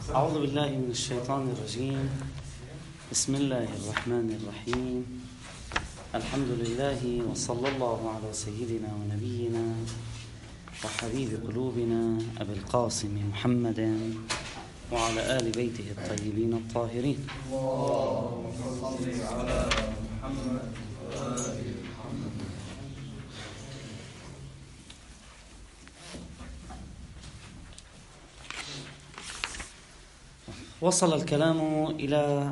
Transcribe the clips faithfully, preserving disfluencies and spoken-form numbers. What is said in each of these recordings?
أعوذ بالله من الشيطان الرجيم. بسم الله الرحمن الرحيم. الحمد لله وصلى الله على سيدنا ونبينا وحبيب قلوبنا أبي القاسم محمد وعلى آل بيته الطيبين الطاهرين. اللهم صل على محمد وآل محمد. وصل الكلام إلى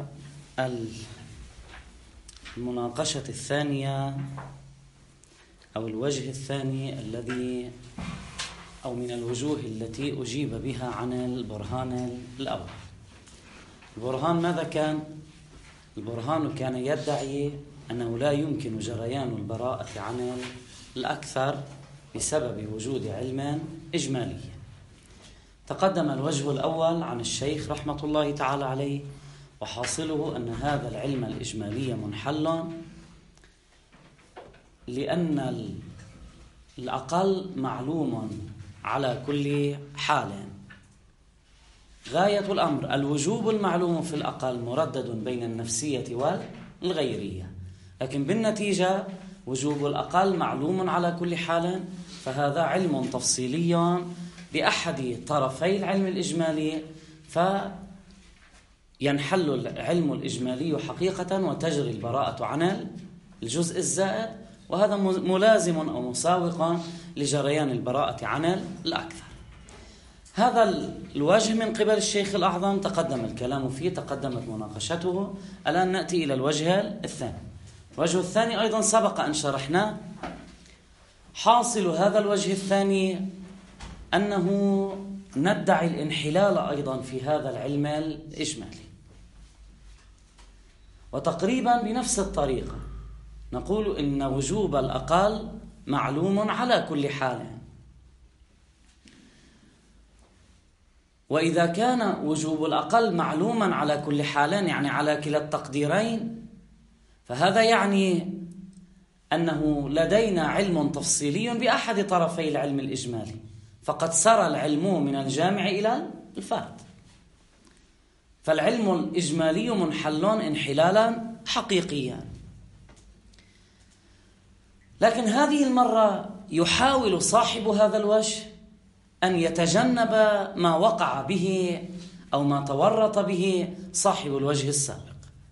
المناقشة الثانية أو الوجه الثاني الذي أو من الوجوه التي أجيب بها عن البرهان الأول. البرهان ماذا كان؟ البرهان كان يدعي أنه لا يمكن جريان البراءة عن الأكثر بسبب وجود علم إجمالي. تقدم الوجه الأول عن الشيخ رحمة الله تعالى عليه، وحاصله أن هذا العلم الإجمالي منحل لأن الأقل معلوم على كل حال. غاية الأمر الوجوب المعلوم في الأقل مردد بين النفسية والغيرية، لكن بالنتيجة وجوب الأقل معلوم على كل حال، فهذا علم تفصيلي بأحد طرفي العلم الإجمالي، فينحل العلم الإجمالي حقيقة وتجري البراءة عن الجزء الزائد، وهذا ملازم أو مساوق لجريان البراءة عن الأكثر. هذا الوجه من قبل الشيخ الأعظم تقدم الكلام فيه، تقدمت مناقشته. الآن نأتي إلى الوجه الثاني. الوجه الثاني أيضا سبق أن شرحناه. حاصل هذا الوجه الثاني أنه ندعي الانحلال أيضا في هذا العلم الإجمالي، وتقريبا بنفس الطريقة نقول إن وجوب الأقل معلوم على كل حال، وإذا كان وجوب الأقل معلوما على كل حال يعني على كلا التقديرين، فهذا يعني أنه لدينا علم تفصيلي بأحد طرفي العلم الإجمالي، فقد سرى العلم من الجامع إلى الفرد، فالعلم الإجمالي منحل انحلالا حقيقيا. لكن هذه المرة يحاول صاحب هذا الوجه أن يتجنب ما وقع به أو ما تورط به صاحب الوجه السابق.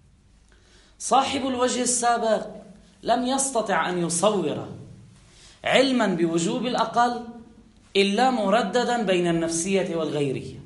صاحب الوجه السابق لم يستطع أن يصور علما بوجوب الأقل إلا مرددا بين النفسية والغيرية،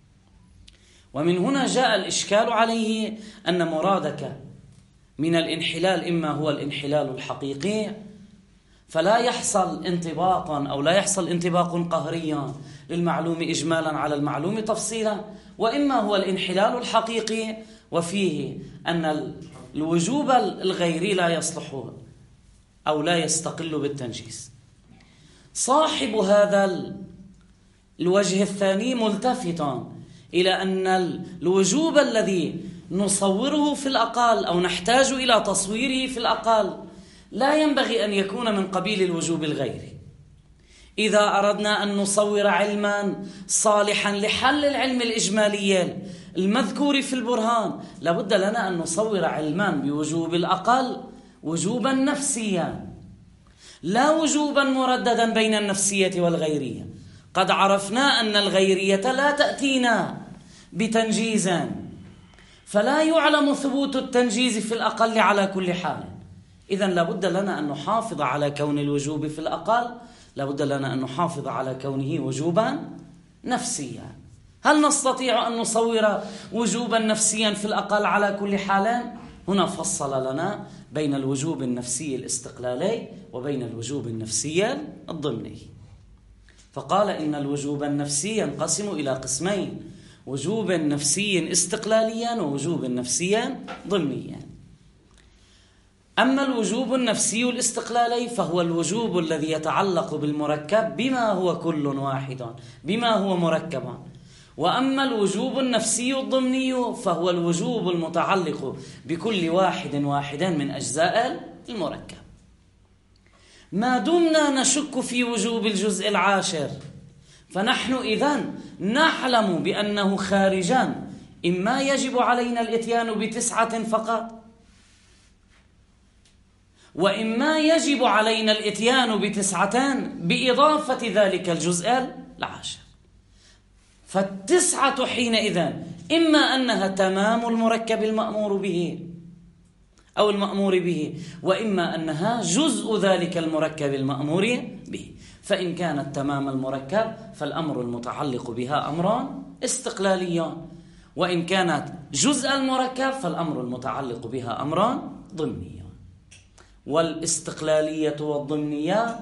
ومن هنا جاء الإشكال عليه أن مرادك من الانحلال إما هو الانحلال الحقيقي، فلا يحصل انطباقا أو لا يحصل انطباق قهريا للمعلوم إجمالا على المعلوم تفصيلا، وإما هو الانحلال الحقيقي وفيه أن الوجوب الغيري لا يصلح أو لا يستقل بالتنجيز. صاحب هذا الوجه الثاني ملتفت إلى أن الوجوب الذي نصوره في الأقل أو نحتاج إلى تصويره في الأقل لا ينبغي أن يكون من قبيل الوجوب الغيري. إذا أردنا أن نصور علما صالحا لحل العلم الإجمالي المذكور في البرهان، لابد لنا أن نصور علما بوجوب الأقل وجوبا نفسيا، لا وجوبا مرددا بين النفسية والغيرية. قد عرفنا أن الغيرية لا تأتينا بتنجيز، فلا يعلم ثبوت التنجيز في الأقل على كل حال. إذن لابد لنا أن نحافظ على كون الوجوب في الأقل، لابد لنا أن نحافظ على كونه وجوبا نفسيا. هل نستطيع أن نصور وجوبا نفسيا في الأقل على كل حال؟ هنا فصل لنا بين الوجوب النفسي الاستقلالي وبين الوجوب النفسي الضمني، فقال إن الوجوب النفسي ينقسم إلى قسمين: وجوب نفسي استقلاليا ووجوب نفسي ضمنيا. أما الوجوب النفسي الاستقلالي فهو الوجوب الذي يتعلق بالمركب بما هو كل واحد بما هو مركب، وأما الوجوب النفسي الضمني فهو الوجوب المتعلق بكل واحد واحد من أجزاء المركب. ما دمنا نشك في وجوب الجزء العاشر فنحن إذن نعلم بأنه خارجان، إما يجب علينا الإتيان بتسعة فقط، وإما يجب علينا الإتيان بتسعتان بإضافة ذلك الجزء العاشر. فالتسعة حينئذ إما أنها تمام المركب المأمور به أو المأمور به، وإما أنها جزء ذلك المركب المأمور به. فإن كانت تمام المركب فالأمر المتعلق بها أمران استقلاليان، وإن كانت جزء المركب فالأمر المتعلق بها أمران ضمنيان. والاستقلالية والضمنية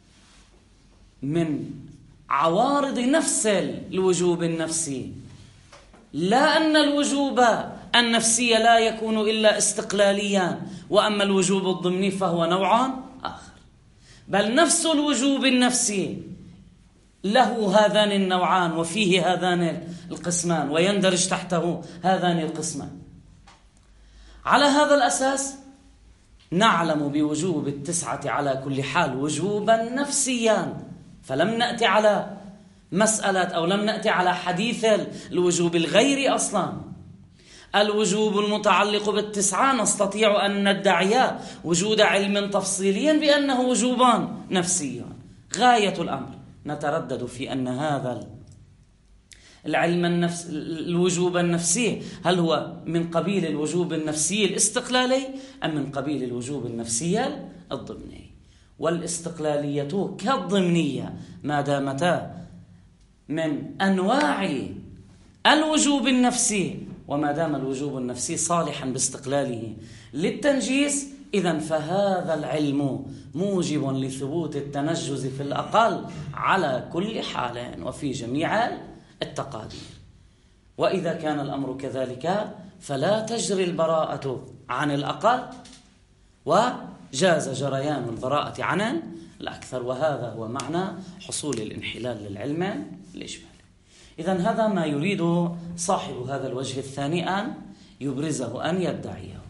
من عوارض نفس الوجوب النفسي، لا أن الوجوب النفسي لا يكون إلا استقلاليا، وأما الوجوب الضمني فهو نوع آخر، بل نفس الوجوب النفسي له هذان النوعان وفيه هذان القسمان ويندرج تحته هذان القسمان. على هذا الأساس نعلم بوجوب التسعة على كل حال وجوبا نفسيا، فلم نأتي على مسألة أو لم نأتي على حديث الوجوب الغيري أصلا. الوجوب المتعلق بالتسعة نستطيع أن ندعي وجود علم تفصيلي بأنه وجوبان نفسيا. غاية الأمر نتردد في أن هذا العلم النفس الوجوب النفسي هل هو من قبيل الوجوب النفسي الاستقلالي أم من قبيل الوجوب النفسي الضمني. والاستقلالية كالضمنية ما دامتا من أنواع الوجوب النفسي، وما دام الوجوب النفسي صالحا باستقلاله للتنجيز، إذن فهذا العلم موجب لثبوت التنجز في الأقل على كل حال وفي جميع التقادير. وإذا كان الأمر كذلك فلا تجري البراءة عن الأقل، وجاز جريان البراءة عن الأكثر، وهذا هو معنى حصول الانحلال للعلم الإجمالي. إذن هذا ما يريد صاحب هذا الوجه الثاني أن يبرزه، أن يدعيه.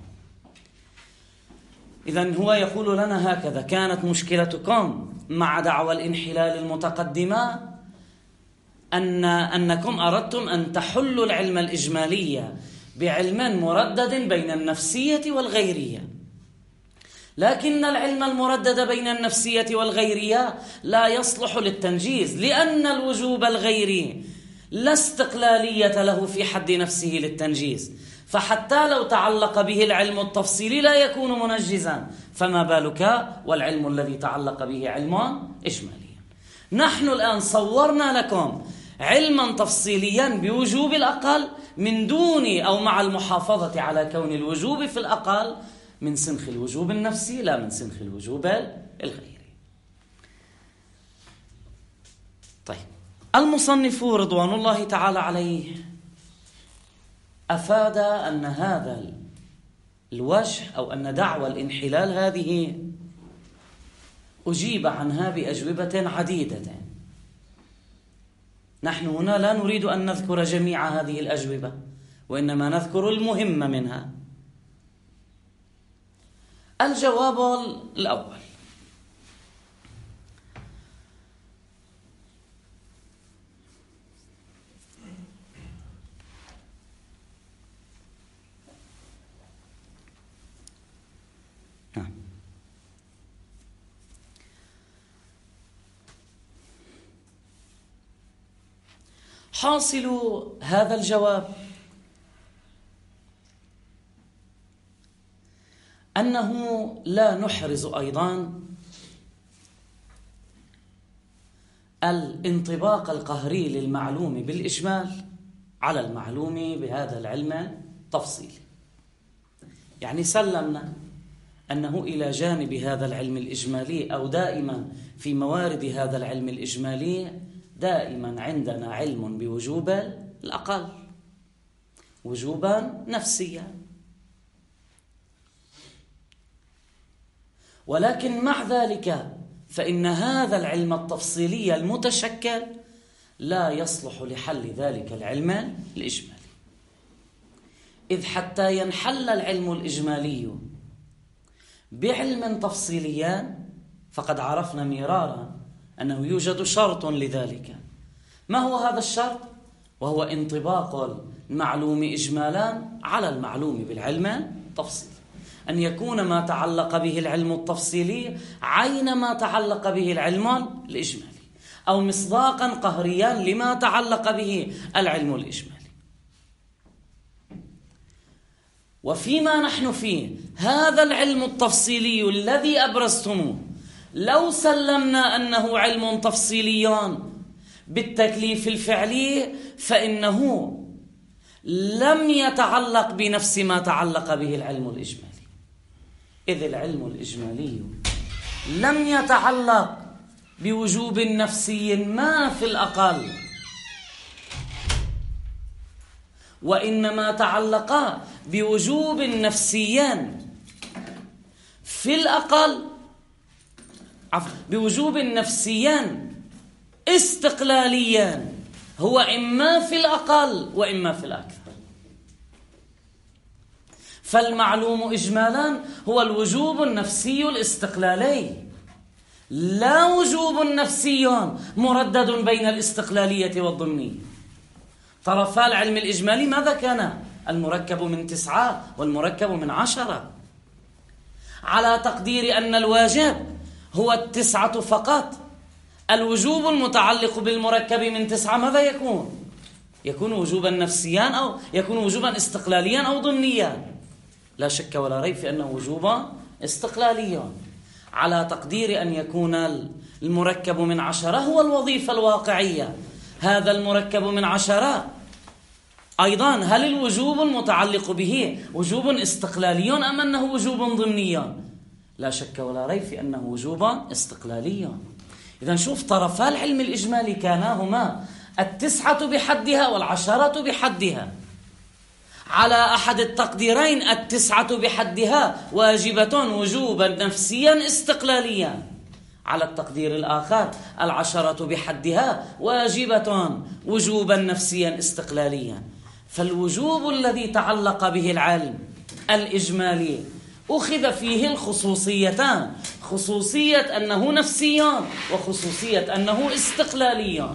إذن هو يقول لنا هكذا: كانت مشكلتكم مع دعوى الانحلال المتقدمة أن أنكم أردتم أن تحلوا العلم الإجمالي بعلم مردد بين النفسية والغيرية، لكن العلم المردد بين النفسية والغيرية لا يصلح للتنجيز، لأن الوجوب الغيري لا استقلالية له في حد نفسه للتنجيز، فحتى لو تعلق به العلم التفصيلي لا يكون منجزا، فما بالك والعلم الذي تعلق به علم إجمالي. نحن الآن صورنا لكم علما تفصيليا بوجوب الأقل من دون أو مع المحافظة على كون الوجوب في الأقل من سنخ الوجوب النفسي لا من سنخ الوجوب الغيري. طيب، المصنف رضوان الله تعالى عليه أفاد أن هذا الوجه أو أن دعوى الانحلال هذه أجيب عنها بأجوبة عديدة. نحن هنا لا نريد أن نذكر جميع هذه الأجوبة، وإنما نذكر المهم منها. الجواب الأول: حاصل هذا الجواب أنه لا نحرز أيضا الانطباق القهري للمعلوم بالإجمال على المعلوم بهذا العلم التفصيلي. يعني سلمنا أنه إلى جانب هذا العلم الإجمالي أو دائما في موارد هذا العلم الإجمالي دائما عندنا علم بوجوب الأقل وجوبا نفسيا، ولكن مع ذلك فإن هذا العلم التفصيلي المتشكل لا يصلح لحل ذلك العلم الإجمالي، إذ حتى ينحل العلم الإجمالي بعلم تفصيليان فقد عرفنا مرارا أنه يوجد شرط لذلك، ما هو هذا الشرط؟ وهو انطباق المعلوم إجمالا على المعلوم بالعلم التفصيلي، أن يكون ما تعلق به العلم التفصيلي عين ما تعلق به العلم الإجمالي، أو مصداقا قهريا لما تعلق به العلم الإجمالي. وفيما نحن فيه هذا العلم التفصيلي الذي أبرزتموه، لو سلمنا أنه علم تفصيلي بالتكليف الفعلي فإنه لم يتعلق بنفس ما تعلق به العلم الإجمالي، إذ العلم الإجمالي لم يتعلق بوجوب نفسي ما في الأقل، وإنما تعلق بوجوب نفسيا في الأقل، عفوا بوجوب نفسيا استقلاليا هو إما في الأقل وإما في الأكثر. فالمعلوم إجمالا هو الوجوب النفسي الاستقلالي، لا وجوب نفسي مردد بين الاستقلالية والضمنية. طرفا العلم الإجمالي ماذا كان؟ المركب من تسعة والمركب من عشرة، على تقدير أن الواجب هو التسعة فقط. الوجوب المتعلق بالمركب من تسعة ماذا يكون؟ يكون وجوبا نفسيا أو يكون وجوبا استقلاليا أو ضمنيا. لا شك ولا ريب في أنه وجوبا استقلاليا، على تقدير أن يكون المركب من عشرة هو الوظيفة الواقعية. هذا المركب من عشرة أيضا هل الوجوب المتعلق به وجوب استقلالي أم أنه وجوب ضمني؟ لا شك ولا ريب في أنه وجوبا استقلاليا. إذن شوف، طرفا العلم الإجمالي كانا هما التسعة بحدها والعشرة بحدها. على أحد التقديرين التسعة بحدها واجبة وجوبا نفسيا استقلاليا، على التقدير الآخر العشرة بحدها واجبة وجوبا نفسيا استقلاليا. فالوجوب الذي تعلق به العلم الإجمالي أخذ فيه الخصوصيتان، خصوصية أنه نفسيا وخصوصية أنه استقلاليا.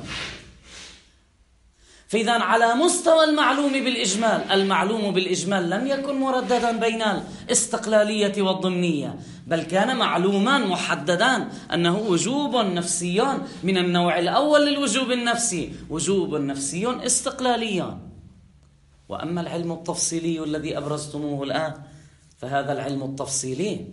فإذا على مستوى المعلوم بالإجمال، المعلوم بالإجمال لم يكن مرددا بين الاستقلالية والضمنية، بل كان معلوما محددا أنه وجوب نفسي من النوع الأول للوجوب النفسي، وجوب نفسي استقلاليا. وأما العلم التفصيلي الذي أبرزتموه الآن، فهذا العلم التفصيلي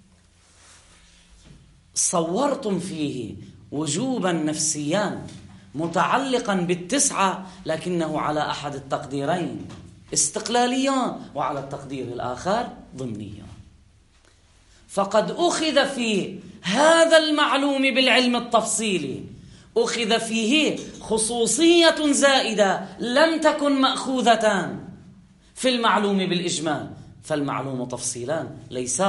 صورتم فيه وجوبا نفسيا متعلقا بالتسعة، لكنه على أحد التقديرين استقلاليا وعلى التقدير الآخر ضمنيا. فقد أخذ في هذا المعلوم بالعلم التفصيلي أخذ فيه خصوصية زائدة لم تكن مأخوذة في المعلوم بالإجمال. فالمعلوم تفصيلا ليس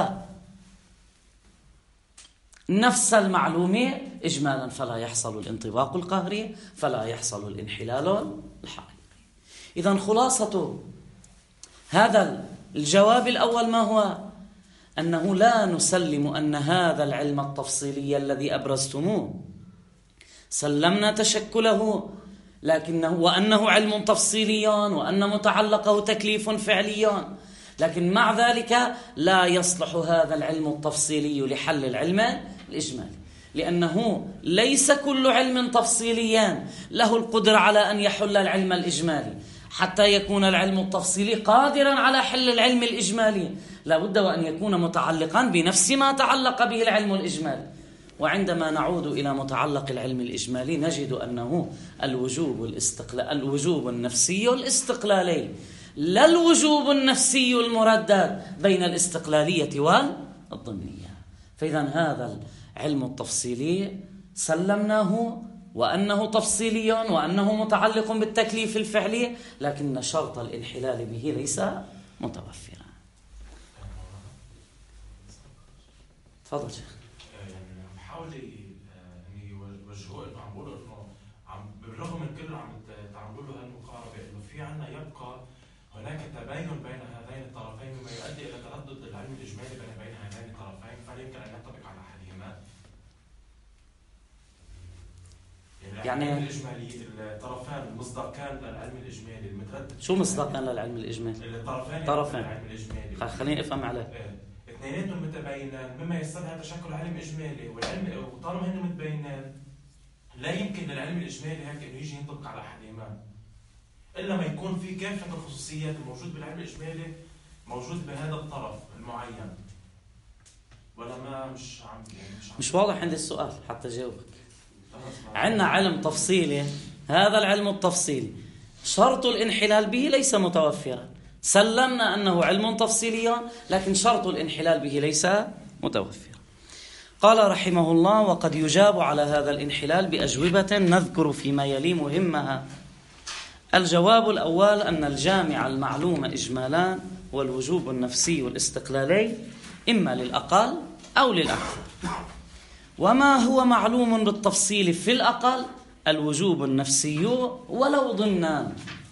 نفس المعلوم إجمالا، فلا يحصل الانطباق القهري، فلا يحصل الانحلال الحقيقي. إذن خلاصة هذا الجواب الأول ما هو؟ أنه لا نسلم أن هذا العلم التفصيلي الذي أبرزتموه سلمنا تشكله، لكنه وأنه علم تفصيلي وأن متعلقه تكليف فعلي، لكن مع ذلك لا يصلح هذا العلم التفصيلي لحل العلم الإجمالي، لأنه ليس كل علم تفصيلي له القدرة على أن يحل العلم الإجمالي. حتى يكون العلم التفصيلي قادرا على حل العلم الإجمالي لا بد وأن يكون متعلقا بنفس ما تعلق به العلم الإجمالي. وعندما نعود إلى متعلق العلم الإجمالي نجد أنه الوجوب الاستقلال الوجوب النفسي الاستقلالي، لا الوجوب النفسي المردد بين الاستقلالية والضمنية. فإذا هذا العلم التفصيلي سلمناه وأنه تفصيلي وأنه متعلق بالتكليف الفعلي، لكن شرط الانحلال به ليس متوفرا. تفضل شيخ. يعني عم بحاول اني يوجهوه انه عم بقولوا انه عم بالرغم من كل عم تعملوا له هالمقاربه انه في عندنا يبقى هناك تباين بين هذين الطرفين مما يؤدي الى تردد العلم الاجمالي بين بين هذين الطرفين، فلا يمكن ان ينطبق على احدهما. يعني يعني العلم الإجمالي الطرفان المصداقان للعلم الإجمالي المترتب. شو مصداقان للعلم الإجمالي؟ الطرفان طرفين للعلم الإجمالي. خليني أفهم عليه. اثنيناتهم متباينان مما يستدعي تشكل علم إجمالي، والعلم وطالما هن متباينان لا يمكن للعلم الإجمالي هيك إنه يجي ينطبق على أحدهما إلا ما يكون في كافة الخصوصيات الموجود بالعلم الإجمالي موجود بهذا الطرف المعين. ولا ما مش عم مش, عم مش واضح عندي السؤال حتى جاوبك. عندنا علم تفصيلي، هذا العلم التفصيلي شرط الانحلال به ليس متوفرا، سلمنا أنه علم تفصيلي لكن شرط الانحلال به ليس متوفرا. قال رحمه الله: وقد يجاب على هذا الانحلال بأجوبة نذكر فيما يلي مهمها. الجواب الأول أن الجامع المعلوم إجمالان والوجوب النفسي والاستقلالي إما للأقل أو للأكثر. وما هو معلوم بالتفصيل في الأقل الوجوب النفسي ولو ضمنان.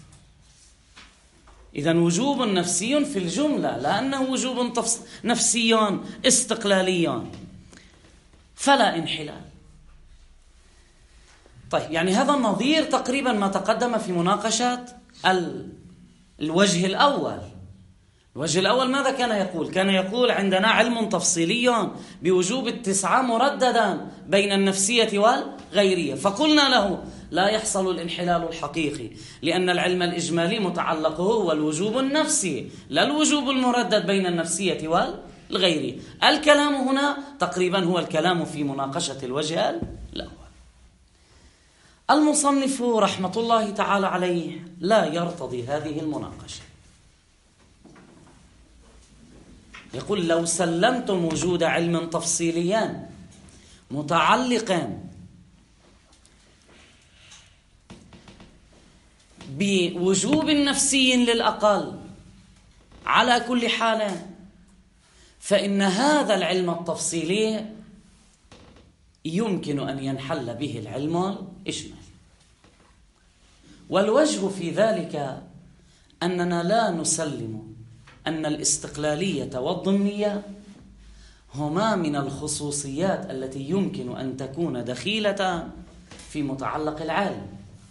إذن وجوب نفسي في الجملة لأنه وجوب نفسي استقلالي فلا انحلال. طيب يعني هذا النظير تقريبا ما تقدم في مناقشة الوجه الأول. الوجه الأول ماذا كان يقول؟ كان يقول عندنا علم تفصيلي بوجوب التسعة مرددا بين النفسية والغيرية، فقلنا له لا يحصل الانحلال الحقيقي لأن العلم الإجمالي متعلقه هو الوجوب النفسي لا الوجوب المردد بين النفسية والغيرية. الكلام هنا تقريبا هو الكلام في مناقشة الوجه الأول. المصنف رحمة الله تعالى عليه لا يرتضي هذه المناقشة. يقول: لو سلمتم وجود علم تفصيليان متعلقان بوجوب نفسي للأقل على كل حال فإن هذا العلم التفصيلي يمكن أن ينحل به العلم الإجمالي. والوجه في ذلك أننا لا نسلم أن الاستقلالية والضمنية هما من الخصوصيات التي يمكن أن تكون دخيلة في متعلق العالم.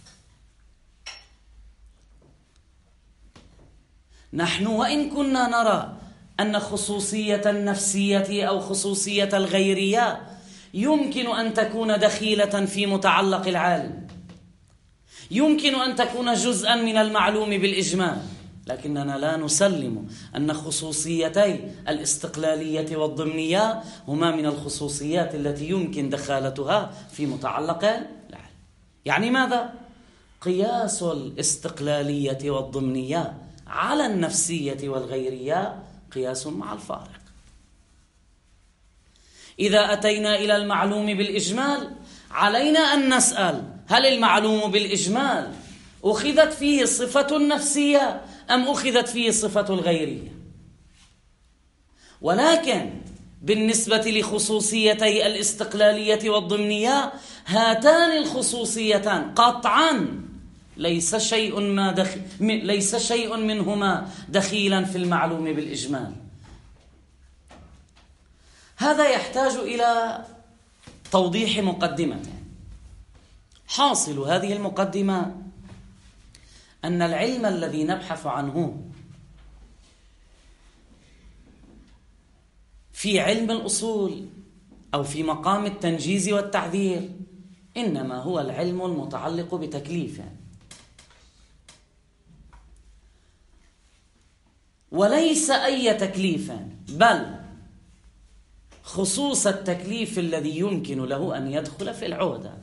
نحن وإن كنا نرى أن خصوصية النفسية أو خصوصية الغيرية يمكن أن تكون دخيلة في متعلق العالم، يمكن أن تكون جزءا من المعلوم بالإجمال، لكننا لا نسلم أن خصوصيتي الاستقلالية والضمنية هما من الخصوصيات التي يمكن دخالتها في متعلق العالم. يعني ماذا؟ قياس الاستقلالية والضمنية على النفسية والغيرية قياس مع الفارق. إذا أتينا إلى المعلوم بالإجمال علينا أن نسأل: هل المعلوم بالإجمال أخذت فيه صفة النفسية أم أخذت فيه صفة الغيرية؟ ولكن بالنسبة لخصوصيتي الاستقلالية والضمنية هاتان الخصوصيتان قطعا ليس شيء ما دخ... ليس شيء منهما دخيلا في المعلوم بالإجمال. هذا يحتاج إلى توضيح مقدمة. حاصل هذه المقدمة أن العلم الذي نبحث عنه في علم الأصول أو في مقام التنجيز والتعذير إنما هو العلم المتعلق بتكليفه، وليس أي تكليف، بل خصوص التكليف الذي يمكن له أن يدخل في العهدة.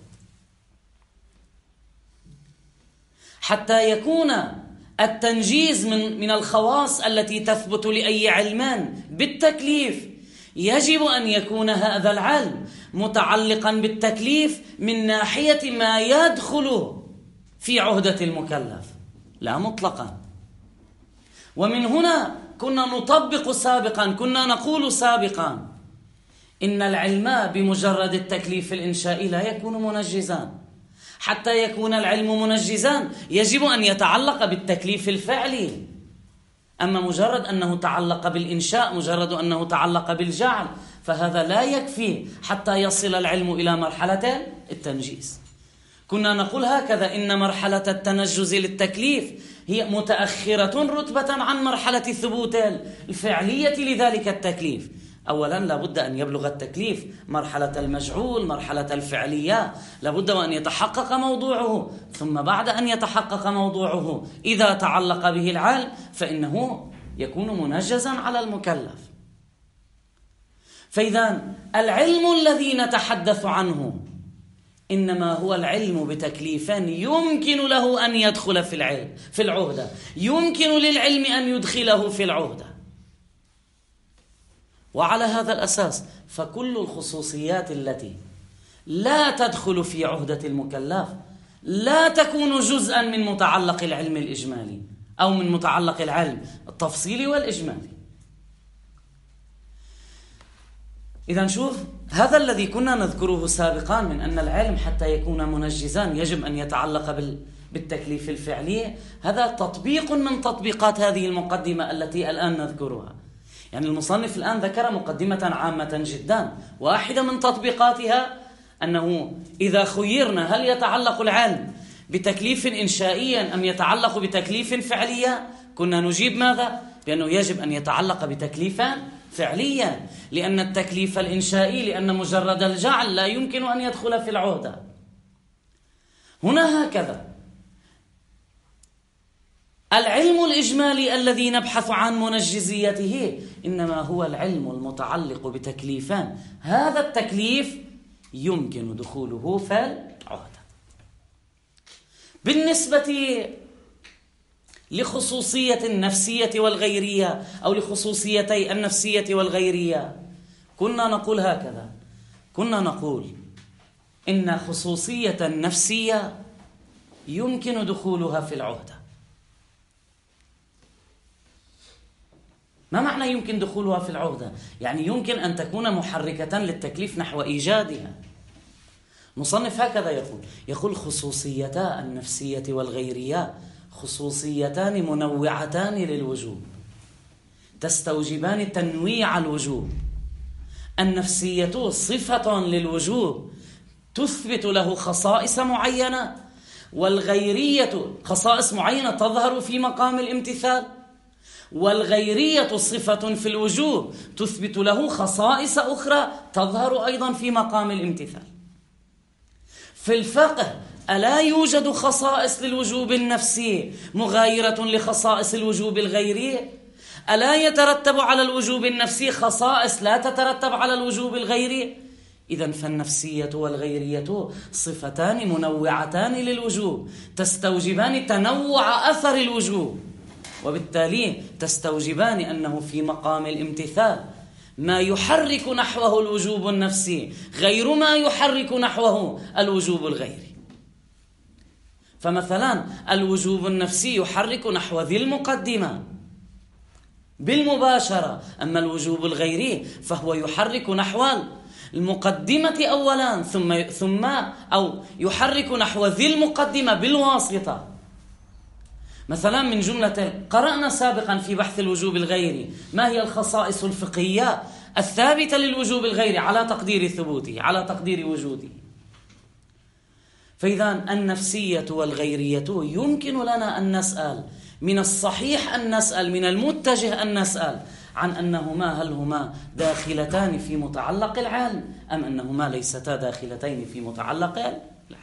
حتى يكون التنجيز من من الخواص التي تثبت لأي علمان بالتكليف يجب أن يكون هذا العلم متعلقا بالتكليف من ناحية ما يدخل في عهدة المكلف لا مطلقا. ومن هنا كنا نطبق سابقا، كنا نقول سابقا إن العلم بمجرد التكليف الإنشائي لا يكون منجزا. حتى يكون العلم منجزا يجب أن يتعلق بالتكليف الفعلي. أما مجرد أنه تعلق بالإنشاء، مجرد أنه تعلق بالجعل، فهذا لا يكفي حتى يصل العلم إلى مرحلة التنجيز. كنا نقول هكذا: إن مرحلة التنجز للتكليف هي متأخرة رتبة عن مرحلة الثبوت الفعلية لذلك التكليف. أولا لابد أن يبلغ التكليف مرحلة المجعول، مرحلة الفعلية، لابد وأن يتحقق موضوعه، ثم بعد أن يتحقق موضوعه إذا تعلق به العلم فإنه يكون منجزا على المكلف. فإذا العلم الذي نتحدث عنه إنما هو العلم بتكليف يمكن له أن يدخل في العلم في العهدة، يمكن للعلم أن يدخله في العهدة. وعلى هذا الأساس فكل الخصوصيات التي لا تدخل في عهدة المكلف لا تكون جزءا من متعلق العلم الإجمالي أو من متعلق العلم التفصيلي والإجمالي. إذا شوف، هذا الذي كنا نذكره سابقا من أن العلم حتى يكون منجزا يجب أن يتعلق بالتكليف الفعلي، هذا تطبيق من تطبيقات هذه المقدمة التي الآن نذكرها. يعني المصنف الآن ذكر مقدمة عامة جدا، واحدة من تطبيقاتها أنه إذا خيرنا هل يتعلق العلم بتكليف إنشائيا أم يتعلق بتكليف فعليا، كنا نجيب ماذا؟ بأنه يجب أن يتعلق بتكليف فعليا، لأن التكليف الإنشائي لأن مجرد الجعل لا يمكن أن يدخل في العهدة. هنا هكذا العلم الإجمالي الذي نبحث عن منجزيته إنما هو العلم المتعلق بتكليفان، هذا التكليف يمكن دخوله في العهدة. بالنسبة لخصوصية النفسية والغيرية أو لخصوصيتي النفسية والغيرية كنا نقول هكذا: كنا نقول إن خصوصية النفسية يمكن دخولها في العهدة. ما معنى يمكن دخولها في العهدة؟ يعني يمكن أن تكون محركة للتكليف نحو إيجادها. مصنف هكذا يقول يقول خصوصيتا النفسية والغيرية خصوصيتان منوعتان للوجوب تستوجبان تنويع الوجوب. النفسية صفة للوجوب تثبت له خصائص معينة، والغيرية خصائص معينة تظهر في مقام الامتثال، والغيرية صفة في الوجوب تثبت له خصائص أخرى تظهر أيضا في مقام الامتثال. في الفقه ألا يوجد خصائص للوجوب النفسي مغايرة لخصائص الوجوب الغيري؟ ألا يترتب على الوجوب النفسي خصائص لا تترتب على الوجوب الغيري؟ إذن فالنفسية والغيرية صفتان منوعتان للوجوب تستوجبان تنوع أثر الوجوب، وبالتالي تستوجبان أنه في مقام الامتثال ما يحرك نحوه الوجوب النفسي غير ما يحرك نحوه الوجوب الغيري. فمثلا الوجوب النفسي يحرك نحو ذي المقدمة بالمباشرة، أما الوجوب الغيري فهو يحرك نحو المقدمة أولا ثم ثم أو يحرك نحو ذي المقدمة بالواسطة. مثلا من جملة قرأنا سابقا في بحث الوجوب الغيري ما هي الخصائص الفقهية الثابتة للوجوب الغيري على تقدير ثبوته على تقدير وجوده. فإذا النفسية والغيرية يمكن لنا أن نسأل من الصحيح أن نسأل من المتجه أن نسأل عن أنهما هل هما داخلتان في متعلق العلم أم أنهما ليستا داخلتين في متعلق العلم.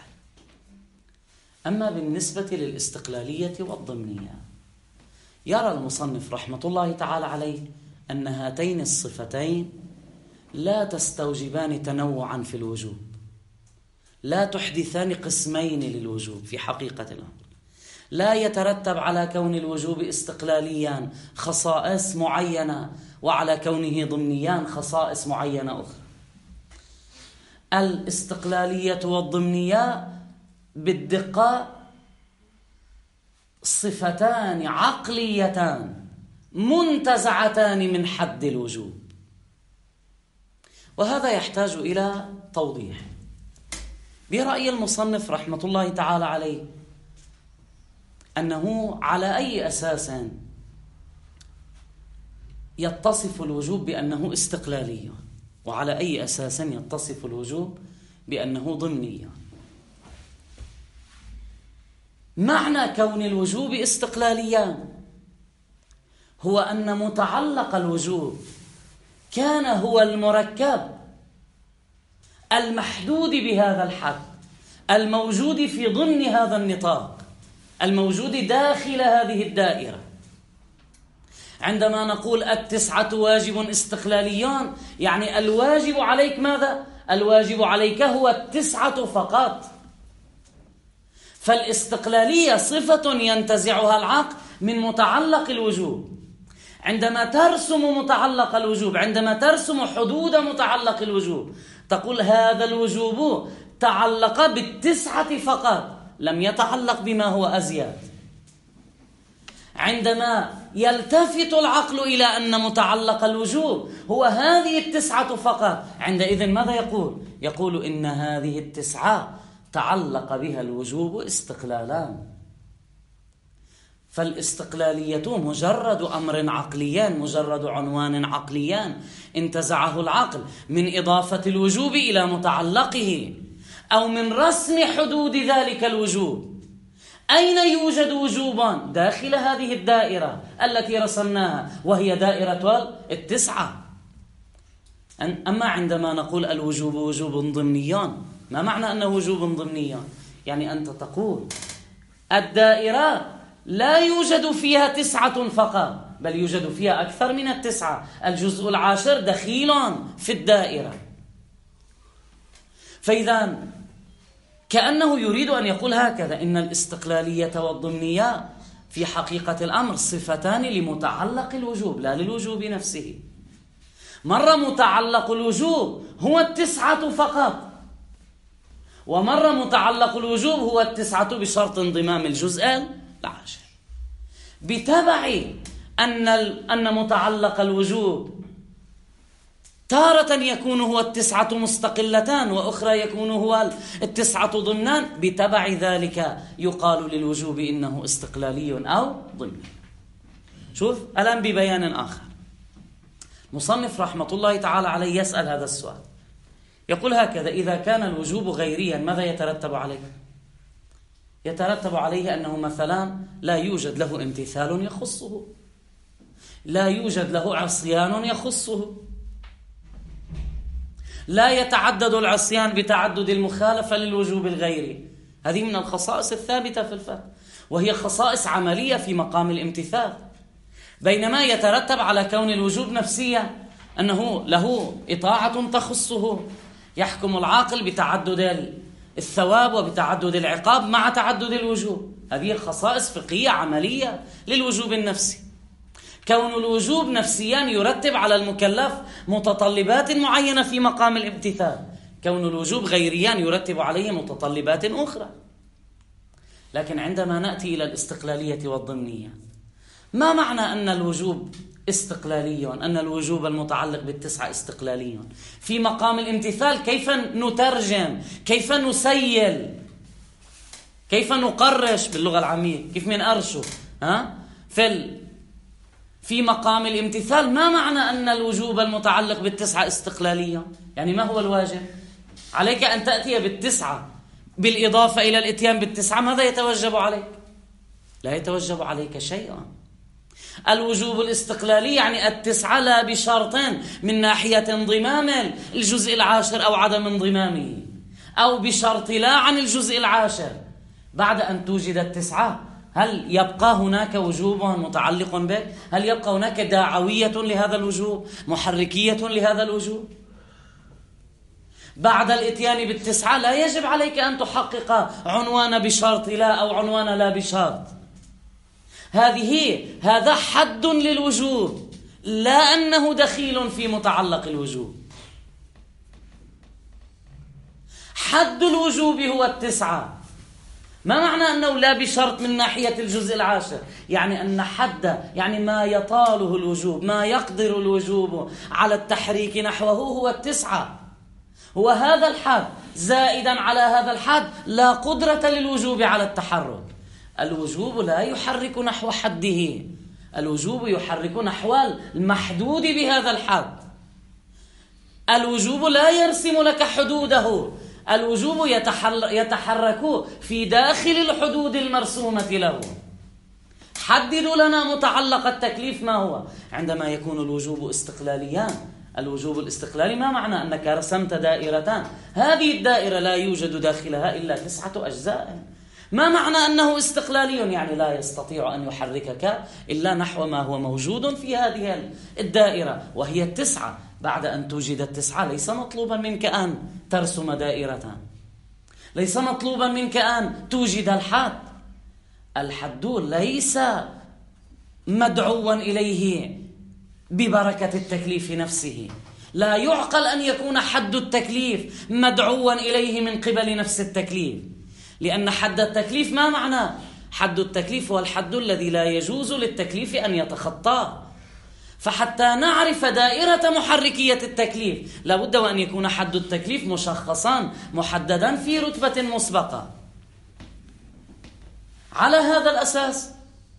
أما بالنسبة للاستقلالية والضمنية يرى المصنف رحمة الله تعالى عليه أن هاتين الصفتين لا تستوجبان تنوعا في الوجوب، لا تحدثان قسمين للوجوب في حقيقة الأمر، لا يترتب على كون الوجوب استقلاليا خصائص معينة وعلى كونه ضمنيان خصائص معينة أخرى. الاستقلالية والضمنية بالدقة صفتان عقليتان منتزعتان من حد الوجوب، وهذا يحتاج إلى توضيح. برأي المصنف رحمة الله تعالى عليه أنه على أي أساس يتصف الوجوب بأنه استقلالي، وعلى أي أساس يتصف الوجوب بأنه ضمني. معنى كون الوجوب استقلاليا هو أن متعلق الوجوب كان هو المركب المحدود بهذا الحد الموجود في ضمن هذا النطاق الموجود داخل هذه الدائرة. عندما نقول التسعة واجب استقلاليان يعني الواجب عليك ماذا؟ الواجب عليك هو التسعة فقط. فالاستقلالية صفة ينتزعها العقل من متعلق الوجوب. عندما ترسم متعلق الوجوب، عندما ترسم حدود متعلق الوجوب، تقول هذا الوجوب تعلق بالتسعة فقط، لم يتعلق بما هو أزيد. عندما يلتفت العقل إلى أن متعلق الوجوب هو هذه التسعة فقط، عندئذ ماذا يقول؟ يقول إن هذه التسعة تعلق بها الوجوب استقلالا. فالاستقلالية مجرد أمر عقليان، مجرد عنوان عقليان انتزعه العقل من إضافة الوجوب إلى متعلقه أو من رسم حدود ذلك الوجوب. أين يوجد وجوبا؟ داخل هذه الدائرة التي رسمناها وهي دائرة التسعة. أما عندما نقول الوجوب وجوب ضمنيان، ما معنى أنه وجوب ضمنيان؟ يعني أنت تقول الدائرة لا يوجد فيها تسعة فقط، بل يوجد فيها أكثر من التسعة، الجزء العاشر دخيل في الدائرة. فإذا كأنه يريد أن يقول هكذا: إن الاستقلالية والضمنية في حقيقة الأمر صفتان لمتعلق الوجوب لا للوجوب نفسه. مرة متعلق الوجوب هو التسعة فقط، ومرة متعلق الوجوب هو التسعة بشرط انضمام الجزء العاشر. بتبع أن أن متعلق الوجوب تارة يكون هو التسعة مستقلتان وأخرى يكون هو التسعة ضمنان، بتبع ذلك يقال للوجوب إنه استقلالي أو ضمني. شوف الآن ببيان آخر، مصنف رحمة الله تعالى عليه يسأل هذا السؤال، يقول هكذا: إذا كان الوجوب غيريا ماذا يترتب عليه؟ يترتب عليه أنه مثلا لا يوجد له امتثال يخصه، لا يوجد له عصيان يخصه، لا يتعدد العصيان بتعدد المخالفة للوجوب الغيري. هذه من الخصائص الثابتة في الفقه، وهي خصائص عملية في مقام الامتثال. بينما يترتب على كون الوجوب نفسيا أنه له إطاعة تخصه، يحكم العاقل بتعدد الثواب وبتعدد العقاب مع تعدد الوجوب. هذه خصائص فقهية عملية للوجوب النفسي. كون الوجوب نفسيا يرتب على المكلف متطلبات معينة في مقام الامتثال، كون الوجوب غيريان يرتب عليه متطلبات أخرى. لكن عندما نأتي إلى الاستقلالية والضمنية، ما معنى أن الوجوب استقلالي، أن الوجوب المتعلق بالتسعة استقلالي؟ في مقام الامتثال كيف نترجم، كيف نسيل، كيف نقرش باللغة العامية، كيف من أرشه ها؟ في في مقام الامتثال ما معنى أن الوجوب المتعلق بالتسعة استقلاليا؟ يعني ما هو الواجب؟ عليك أن تأتي بالتسعة، بالإضافة إلى الإتيان بالتسعة ماذا يتوجب عليك؟ لا يتوجب عليك شيئا. الوجوب الاستقلالي يعني التسعة لا بشرطين من ناحية انضمام الجزء العاشر أو عدم انضمامه، أو بشرط لا عن الجزء العاشر. بعد أن توجد التسعة هل يبقى هناك وجوب متعلق به؟ هل يبقى هناك داعوية لهذا الوجوب، محركية لهذا الوجوب؟ بعد الاتيان بالتسعة لا يجب عليك أن تحقق عنوان بشرط لا أو عنوان لا بشرط. هذه هذا حد للوجوب، لا أنه دخيل في متعلق الوجوب. حد الوجوب هو التسعة. ما معنى أنه لا بشرط من ناحية الجزء العاشر؟ يعني أن حد يعني ما يطاله الوجوب، ما يقدر الوجوب على التحريك نحوه هو التسعة، هو هذا الحد. زائدا على هذا الحد لا قدرة للوجوب على التحرك. الوجوب لا يحرك نحو حده، الوجوب يحرك نحو المحدود بهذا الحد. الوجوب لا يرسم لك حدوده، الوجوب يتحرك في داخل الحدود المرسومة له. حددوا لنا متعلق التكليف ما هو. عندما يكون الوجوب استقلاليان، الوجوب الاستقلالي ما معنى أنك رسمت دائرتان، هذه الدائرة لا يوجد داخلها إلا تسعة أجزاء. ما معنى أنه استقلالي؟ يعني لا يستطيع أن يحركك إلا نحو ما هو موجود في هذه الدائرة وهي التسعة. بعد أن توجد التسعة ليس مطلوبا منك أن ترسم دائرتان، ليس مطلوبا منك أن توجد الحد. الحد ليس مدعوا إليه ببركة التكليف نفسه. لا يعقل أن يكون حد التكليف مدعوا إليه من قبل نفس التكليف، لأن حد التكليف ما معنى؟ حد التكليف هو الحد الذي لا يجوز للتكليف أن يتخطاه. فحتى نعرف دائرة محركية التكليف لابد وأن يكون حد التكليف مشخصا محددا في رتبة مسبقة. على هذا الأساس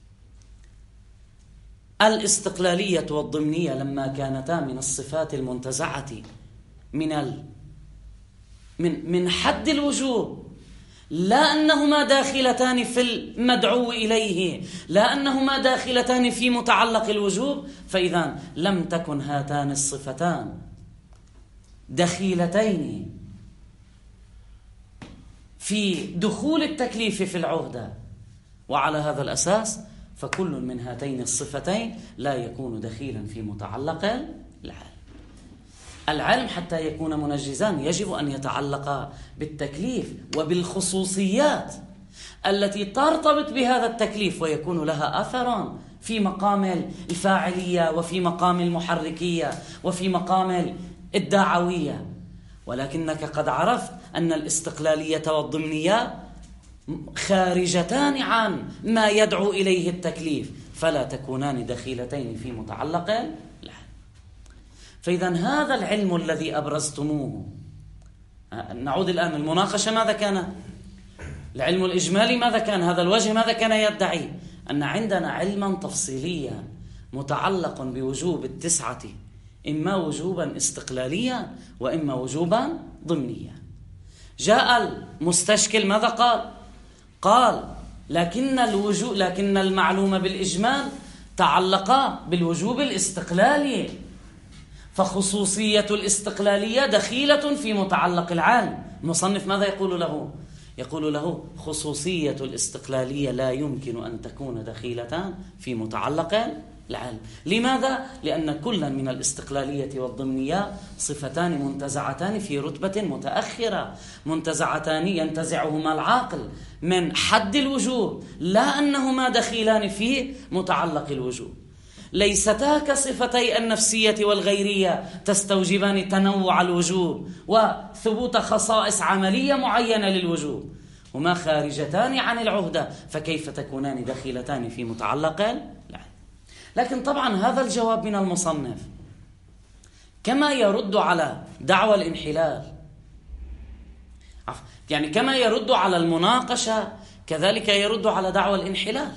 الاستقلالية والضمنية لما كانتا من الصفات المنتزعة من ال من من حد الوجوب، لا أنهما داخلتان في المدعو إليه، لا أنهما داخلتان في متعلق الوجوب، فإذا لم تكن هاتان الصفتان دخيلتين في دخول التكليف في العهدة. وعلى هذا الأساس فكل من هاتين الصفتين لا يكون دخيلا في متعلق العلم. العلم حتى يكون منجزان يجب أن يتعلق بالتكليف وبالخصوصيات التي ترتبط بهذا التكليف ويكون لها أثر في مقام الفاعلية وفي مقام المحركية وفي مقام الدعوية. ولكنك قد عرفت أن الاستقلالية والضمنية خارجتان عن ما يدعو إليه التكليف، فلا تكونان دخيلتين في متعلق العلم. فإذا هذا العلم الذي أبرزتموه، نعود الآن المناقشة، ماذا كان؟ العلم الإجمالي ماذا كان؟ هذا الوجه ماذا كان يدعي؟ أن عندنا علما تفصيليا متعلق بوجوب التسعة، إما وجوبا استقلاليا وإما وجوبا ضمنيا. جاء المستشكل ماذا قال؟ قال لكن الوجوب لكن المعلوم بالإجمال تعلق بالوجوب الاستقلالي، فخصوصية الاستقلالية دخيلة في متعلق العلم. المصنف ماذا يقول له؟ يقول له خصوصية الاستقلالية لا يمكن أن تكون دخيلتان في متعلق العلم. لماذا؟ لأن كلا من الاستقلالية والضمنية صفتان منتزعتان في رتبة متأخرة، منتزعتان ينتزعهما العاقل من حد الوجوب، لا أنهما دخيلان في متعلق الوجوب. ليستا كصفتي النفسية والغيرية تستوجبان تنوع الوجوب وثبوت خصائص عملية معينة للوجوب، هما خارجتان عن العهدة، فكيف تكونان دخيلتان في متعلق العلم؟ لكن طبعا هذا الجواب من المصنف كما يرد على دعوى الانحلال، يعني كما يرد على المناقشة كذلك يرد على دعوى الانحلال.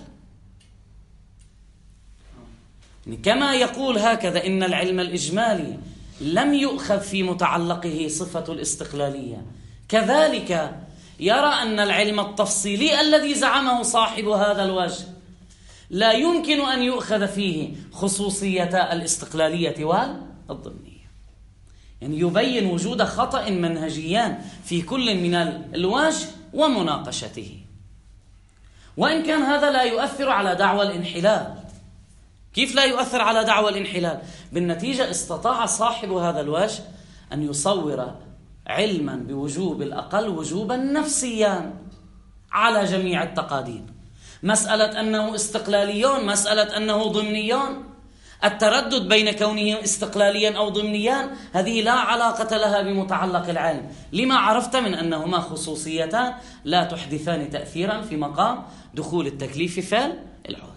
كما يقول هكذا إن العلم الإجمالي لم يؤخذ في متعلقه صفة الاستقلالية، كذلك يرى أن العلم التفصيلي الذي زعمه صاحب هذا الوجه لا يمكن أن يؤخذ فيه خصوصية الاستقلالية والضمنية. يعني يبين وجود خطأ منهجيان في كل من الوجه ومناقشته، وإن كان هذا لا يؤثر على دعوى الانحلال. كيف لا يؤثر على دعوى الانحلال؟ بالنتيجة استطاع صاحب هذا الوجه أن يصور علما بوجوب الأقل وجوبا نفسيا على جميع التقادير. مسألة أنه استقلاليون، مسألة أنه ضمنيون، التردد بين كونه استقلاليا أو ضمنيان هذه لا علاقة لها بمتعلق العلم، لما عرفت من أنهما خصوصيتان لا تحدثان تأثيرا في مقام دخول التكليف في العهدة.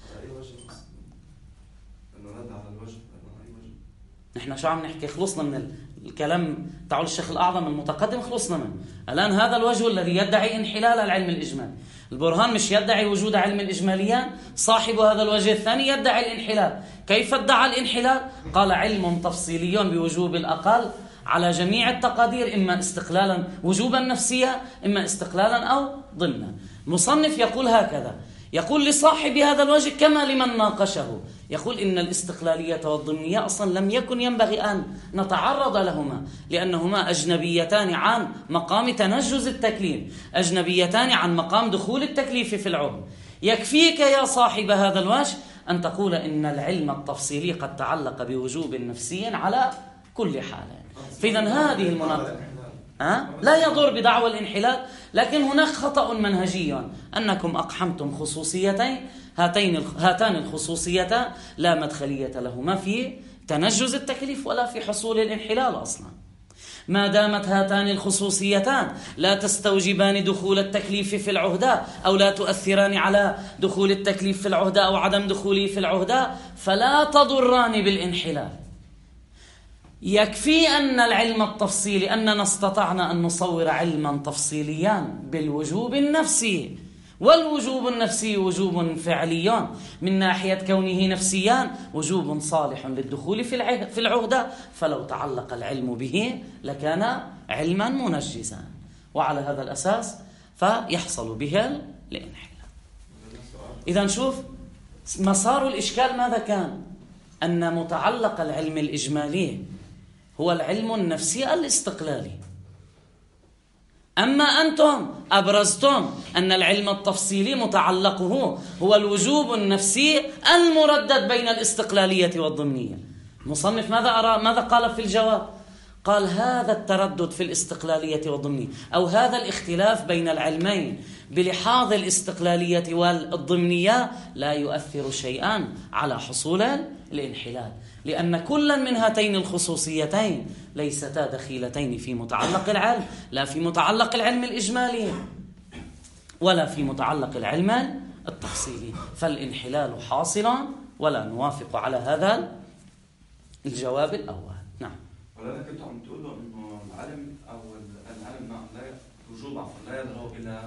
نحن شو عم نحكي؟ خلصنا من الكلام تعال الشيخ الأعظم المتقدم، خلصنا منه. الآن هذا الوجه الذي يدعي انحلال العلم الإجمالي. البرهان مش يدعي وجود علم الإجماليان، صاحب هذا الوجه الثاني يدعي الانحلال. كيف ادعى الانحلال؟ قال علم تفصيلي بوجوب الأقل على جميع التقادير، إما استقلالا وجوبا نفسيا، إما استقلالا أو ضمنا. المصنف يقول هكذا، يقول لصاحب هذا الوجه كما لمن ناقشه، يقول إن الاستقلالية والضمنية أصلا لم يكن ينبغي أن نتعرض لهما، لأنهما أجنبيتان عن مقام تنجز التكليف، أجنبيتان عن مقام دخول التكليف في العهد. يكفيك يا صاحب هذا الوجه أن تقول إن العلم التفصيلي قد تعلق بوجوب نفسي على كل حال. فإذا هذه المناقضة أه؟ لا يضر بدعوى الانحلال، لكن هناك خطأ منهجي أنكم أقحمتم خصوصيتين، هاتين هاتان الخصوصيتان لا مدخلية لهما في تنجز التكليف ولا في حصول الانحلال أصلا. ما دامت هاتان الخصوصيتان لا تستوجبان دخول التكليف في العهدة أو لا تؤثران على دخول التكليف في العهدة أو عدم دخوله في العهدة، فلا تضران بالانحلال. يكفي أن العلم التفصيلي أننا استطعنا أن نصور علما تفصيليا بالوجوب النفسي، والوجوب النفسي وجوب فعلي من ناحية كونه نفسيا، وجوب صالح للدخول في العهدة، فلو تعلق العلم به لكان علما منجزا، وعلى هذا الأساس فيحصل به الانحلال. إذا شوف مسار الإشكال ماذا كان؟ أن متعلق العلم الإجمالي هو العلم النفسي الاستقلالي، أما أنتم أبرزتم أن العلم التفصيلي متعلقه هو الوجوب النفسي المردد بين الاستقلالية والضمنية. المصنف ماذا أرى؟ ماذا قال في الجواب؟ قال هذا التردد في الاستقلالية والضمنية، أو هذا الاختلاف بين العلمين بلحاظ الاستقلالية والضمنية لا يؤثر شيئا على حصول الانحلال، لأن كلا من هاتين الخصوصيتين ليستا دخيلتين في متعلق العلم، لا في متعلق العلم الإجمالي ولا في متعلق العلم التفصيلي، فالانحلال حاصل ولا نوافق على هذا الجواب الأول. نعم. ولذلك كنت عم تقولوا إنه العلم أو العلم لا وجوب عفوا لا يدعو إلى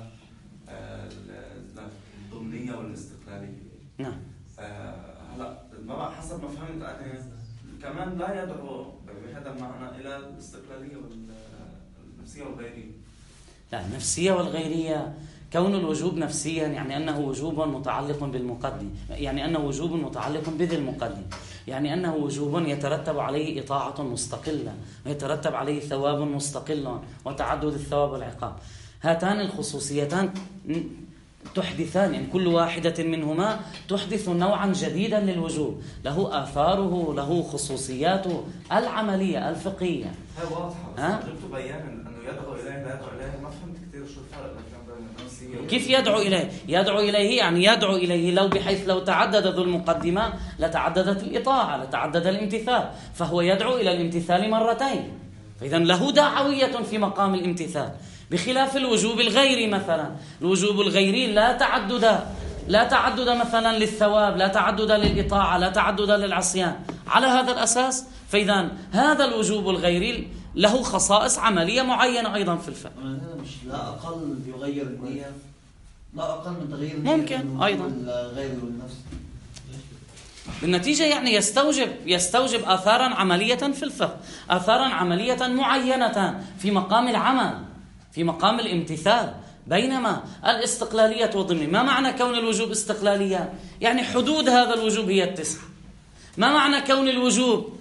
الضمنية والاستقلالية. نعم. هلا ما حسب ما فهمت أنا كمان لا يدعو بهذا المعنى إلى الاستقلالية والنفسية والغيرية. لا، النفسية والغيرية كون الوجوب نفسيا يعني أنه وجوب متعلق بالمقدم، يعني أنه وجوب متعلق بذي المقدم، يعني أنه وجوب يترتب عليه إطاعة مستقلة ويترتب عليه ثواب مستقل وتعدد الثواب والعقاب. هاتان الخصوصيتان تحدثان، يعني كل واحدة منهما تحدث نوعا جديدا للوجوب، له آثاره، له خصوصياته العملية الفقهية. هي واضحة، بس جبت بيان أنه يدعو إليه لا يدعو إليه، ما فهمت كثير شو الفرق بين النفسية. كيف يدعو إليه؟ يدعو إليه يعني يدعو إليه لو بحيث لو تعدد ذو المقدمة لتعددت الإطاعة، لتعدد الامتثال، فهو يدعو إلى الامتثال مرتين، فإذا له دعوية في مقام الامتثال، بخلاف الوجوب الغيري مثلا. الوجوب الغيري لا تعدد لا تعدد مثلا للثواب، لا تعدد للإطاعة، لا تعدد للعصيان. على هذا الأساس فإذا هذا الوجوب الغيري له خصائص عملية معينة أيضا في الفقه. مش لا أقل يغير النية، لا أقل من تغيير النية ممكن أيضا الغير والنفس. بالنتيجة يعني يستوجب يستوجب آثارا عملية في الفقه، آثارا عملية معينة في مقام العمل، في مقام الامتثال، بينما الاستقلالية والضمنية. ما معنى كون الوجوب استقلالية؟ يعني حدود هذا الوجوب هي التسعة. ما معنى كون الوجوب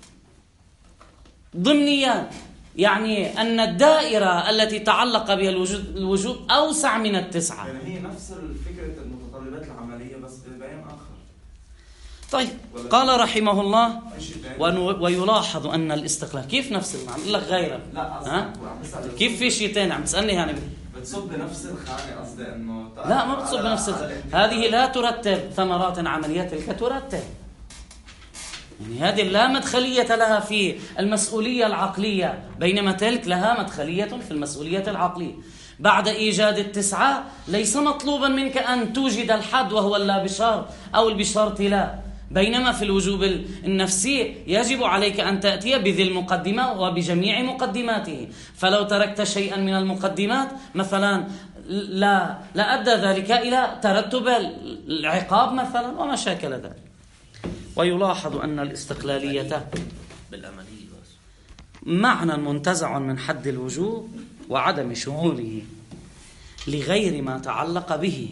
ضمنيا؟ يعني أن الدائرة التي تعلق بها الوجوب أوسع من التسعة. يعني هي نفس الفكرة المتطلبات العملية بس ببيان آخر. طيب، قال رحمه الله ويلاحظ أن الاستقلال كيف نفس المعنى؟ أقول لك غيره. لا كيف في شيئين عم تسألني يعني بتصب بنفس الخانة، قصدي إنه لا ما بتصب بنفس الخانة. هذه لا ترتب ثمرات عملية، تلك ترتب، يعني هذه لا مدخلية لها في المسؤولية العقلية، بينما تلك لها مدخلية في المسؤولية العقلية. بعد إيجاد التسعة ليس مطلوبا منك أن توجد الحد وهو اللا بشار أو البشارة لا، بينما في الوجوب النفسي يجب عليك أن تأتي بذي المقدمة وبجميع مقدماته، فلو تركت شيئا من المقدمات مثلا لا لا أدى ذلك إلى ترتب العقاب مثلا وما شاكل ذلك. ويلاحظ أن الاستقلالية بالعملية بس معنى منتزع من حد الوجوب وعدم شموله لغير ما تعلق به.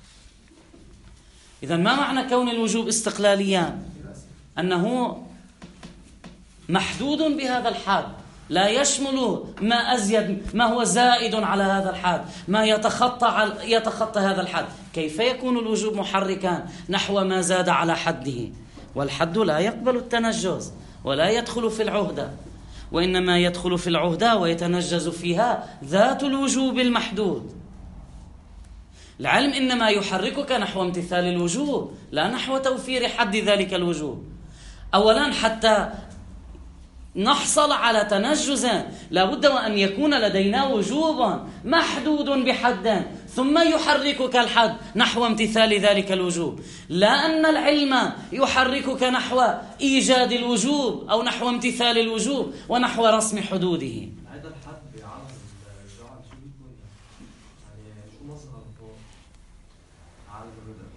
إذن ما معنى كون الوجوب استقلاليا؟ أنه محدود بهذا الحد، لا يشمل ما أزيد، ما هو زائد على هذا الحد، ما يتخطى يتخطى هذا الحد. كيف يكون الوجوب محركا نحو ما زاد على حده؟ والحد لا يقبل التنجز ولا يدخل في العهدة، وإنما يدخل في العهدة ويتنجز فيها ذات الوجوب المحدود. العلم إنما يحركك نحو امتثال الوجوب لا نحو توفير حد ذلك الوجوب. أولا حتى نحصل على تنجز لابد وأن يكون لدينا وجوب محدود بحد، ثم يحركك الحد نحو امتثال ذلك الوجوب، لا أن العلم يحركك نحو إيجاد الوجوب أو نحو امتثال الوجوب ونحو رسم حدوده. هذا الحد بعرض الجعل شو بيكون يعني شو مصدر عالم الرضا؟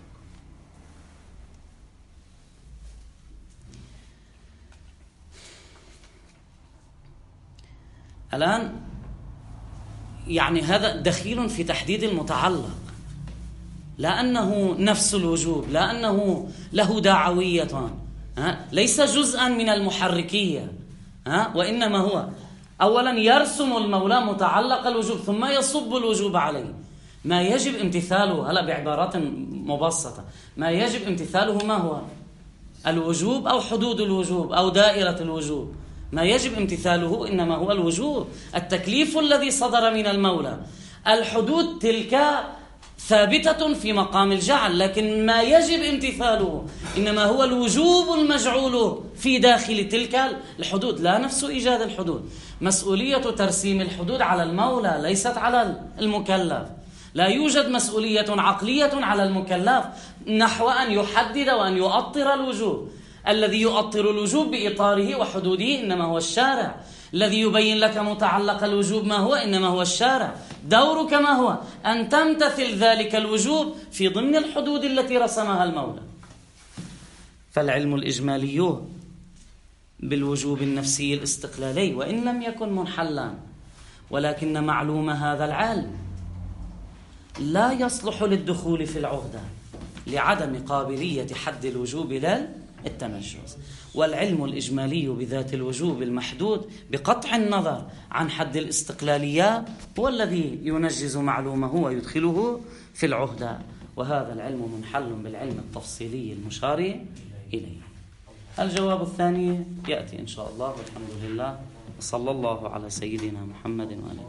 الآن يعني هذا دخيل في تحديد المتعلق، لا أنه نفس الوجوب، لا أنه له دعوية، ليس جزءا من المحركية، وإنما هو أولا يرسم المولى متعلق الوجوب ثم يصب الوجوب عليه. ما يجب امتثاله هلا بعبارات مبسطة، ما يجب امتثاله ما هو؟ الوجوب أو حدود الوجوب أو دائرة الوجوب. ما يجب امتثاله إنما هو الوجوب، التكليف الذي صدر من المولى. الحدود تلك ثابتة في مقام الجعل، لكن ما يجب امتثاله إنما هو الوجوب المجعول في داخل تلك الحدود، لا نفس إيجاد الحدود. مسؤولية ترسيم الحدود على المولى ليست على المكلف. لا يوجد مسؤولية عقلية على المكلف نحو أن يحدد وأن يؤطر الوجوب. الذي يؤطر الوجوب بإطاره وحدوده إنما هو الشارع. الذي يبين لك متعلق الوجوب ما هو إنما هو الشارع. دورك ما هو؟ أن تمتثل ذلك الوجوب في ضمن الحدود التي رسمها المولى. فالعلم الإجمالي بالوجوب النفسي الاستقلالي وإن لم يكن منحلا، ولكن معلوم هذا العلم لا يصلح للدخول في العهدة لعدم قابلية حد الوجوب للتنجز. والعلم الإجمالي بذات الوجوب المحدود بقطع النظر عن حد الاستقلالية هو الذي ينجز معلومه ويدخله في العهدة، وهذا العلم منحل بالعلم التفصيلي المشار إليه. الجواب الثاني يأتي إن شاء الله، والحمد لله، وصلى الله على سيدنا محمد وآله.